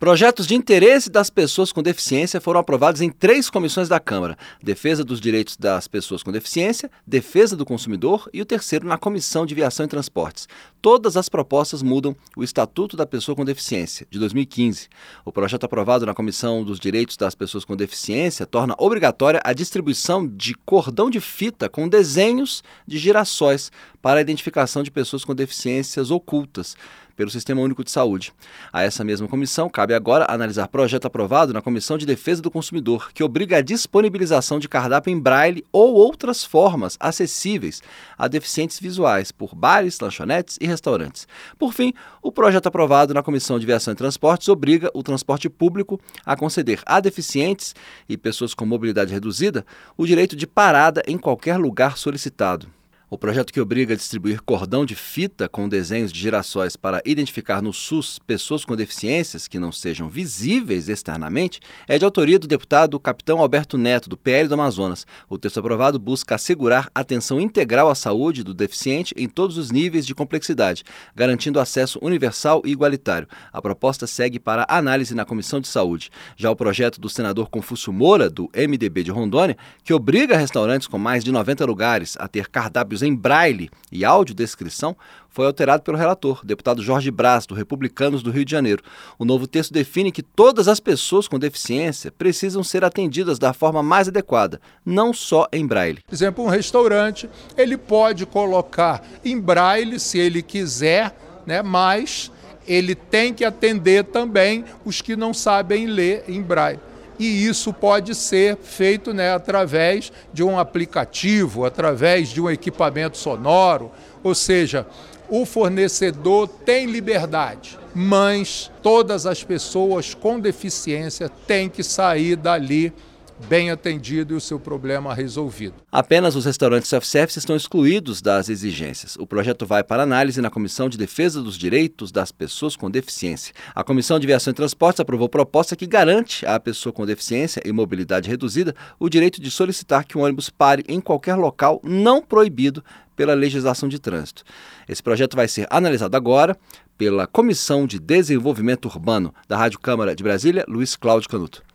Projetos de interesse das pessoas com deficiência foram aprovados em 3 comissões da Câmara: Defesa dos Direitos das Pessoas com Deficiência, Defesa do Consumidor e o terceiro na Comissão de Viação e Transportes. Todas as propostas mudam o Estatuto da Pessoa com Deficiência, de 2015. O projeto aprovado na Comissão dos Direitos das Pessoas com Deficiência torna obrigatória a distribuição de cordão de fita com desenhos de girassóis para a identificação de pessoas com deficiências ocultas pelo Sistema Único de Saúde. A essa mesma comissão cabe agora analisar projeto aprovado na Comissão de Defesa do Consumidor, que obriga a disponibilização de cardápio em braille ou outras formas acessíveis a deficientes visuais por bares, lanchonetes e restaurantes. Por fim, o projeto aprovado na Comissão de Viação e Transportes obriga o transporte público a conceder a deficientes e pessoas com mobilidade reduzida o direito de parada em qualquer lugar solicitado. O projeto que obriga a distribuir cordão de fita com desenhos de girassóis para identificar no SUS pessoas com deficiências que não sejam visíveis externamente é de autoria do deputado Capitão Alberto Neto, do PL do Amazonas. O texto aprovado busca assegurar atenção integral à saúde do deficiente em todos os níveis de complexidade, garantindo acesso universal e igualitário. A proposta segue para análise na Comissão de Saúde. Já o projeto do senador Confúcio Moura, do MDB de Rondônia, que obriga restaurantes com mais de 90 lugares a ter cardápios em braille e audiodescrição, foi alterado pelo relator, deputado Jorge Braz, do Republicanos do Rio de Janeiro. O novo texto define que todas as pessoas com deficiência precisam ser atendidas da forma mais adequada, não só em braille. Por exemplo, um restaurante, ele pode colocar em braille se ele quiser, mas ele tem que atender também os que não sabem ler em braille. E isso pode ser feito através de um aplicativo, através de um equipamento sonoro, ou seja, o fornecedor tem liberdade, mas todas as pessoas com deficiência têm que sair dali bem atendido e o seu problema resolvido. Apenas os restaurantes self-service estão excluídos das exigências. O projeto vai para análise na Comissão de Defesa dos Direitos das Pessoas com Deficiência. A Comissão de Viação e Transportes aprovou proposta que garante à pessoa com deficiência e mobilidade reduzida o direito de solicitar que um ônibus pare em qualquer local não proibido pela legislação de trânsito. Esse projeto vai ser analisado agora pela Comissão de Desenvolvimento Urbano da Rádio Câmara de Brasília, Luiz Cláudio Canuto.